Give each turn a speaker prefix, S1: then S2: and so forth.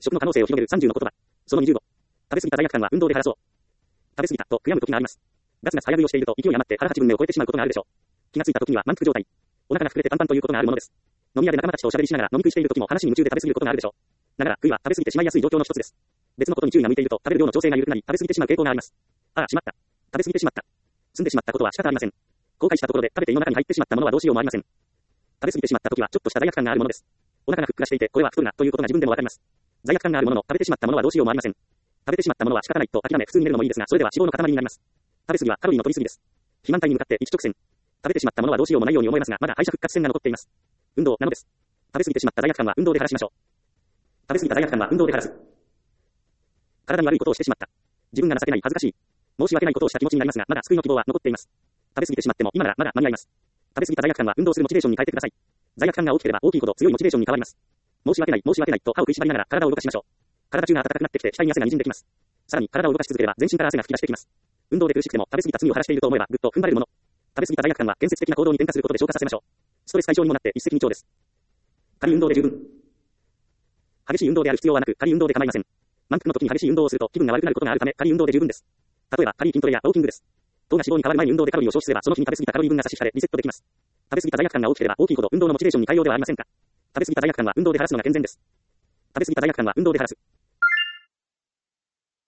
S1: 食の可能性を広げる30の言葉。その25。食べ過ぎた罪悪感は運動で晴らそう。食べ過ぎたと悔やむ時があります。ガツガツ早食いをしていると勢い余って腹8分目を超えてしまうことがあるでしょう。気がついた時には満腹状態。お腹が膨れてパンパンということがあるものです。飲み屋で仲間たちとおしゃべりしながら飲み食いしている時も話に夢中で食べ過ぎることがあるでしょう。ながら、食いは食べ過ぎてしまいやすい状況の一つです。別のことに注意が向いていると食べる量の調整が緩くなり食べ過ぎてしまう傾向があります。ああ、しまった。食べ過ぎてしまった。済んでしまったことは仕方ありません。後悔したところで食べて胃の中に入ってしまったものはどうしようもありません。食べ過ぎてしまった時はちょっとした罪悪感があるものです。お腹がふっくらしていてこれは太るなということが自分でもわかります。罪悪感があるものの食べてしまったものはどうしようもありません。食べてしまったものは仕方ないと諦め普通に寝るのもいいですがそれでは脂肪の塊になります。食べ過ぎはカロリーの取り過ぎです。肥満体に向かって一直線。食べてしまったものはどうしようもないように思えますがまだ敗者復活戦が残っています。運動なのです。食べ過ぎてしまった罪悪感は運動で晴らしましょう。食べ過ぎた罪悪感は運動で晴らす。体に悪いことをしてしまった。自分が情けない、恥ずかしい。申し訳ないことをした気持ちになりますが、まだ救いの希望は残っています。食べ過ぎてしまっても、今ならまだ間に合います。食べ過ぎた罪悪感は運動するモチベーションに変えてください。罪悪感が大きければ大きいほど強いモチベーションに変わります。申し訳ない、申し訳ないと歯を食いしばりながら体を動かしましょう。体中が暖かくなってきて、額に汗が滲んできます。さらに体を動かし続ければ全身から汗が吹き出してきます。運動で苦しくても食べ過ぎた罪を晴らしていると思えばぐっと踏ん張れるもの。食べ過ぎた罪悪感は建設的な行動に転化することで消化させましょう。ストレス解消にもなって一石二鳥です。軽い運動で十分。激しい運動である必要はなく、軽い運動で構いません。満腹の時に激しい運動をすると気分が悪くなることがあるため、軽い運動で十分です。例えば、軽い筋トレやウォーキングです。糖が脂肪に変わる前に運動でカロリーを消費すれば、その日に食べ過ぎたカロリー分が差し引かれ、リセットできます。食べ過ぎた罪悪感が大きければ大きいほど運動のモチベーションに変えようではありませんか。食べ過ぎた罪悪感は運動で晴らすのが健全です。食べ過ぎた罪悪感は運動で晴らす。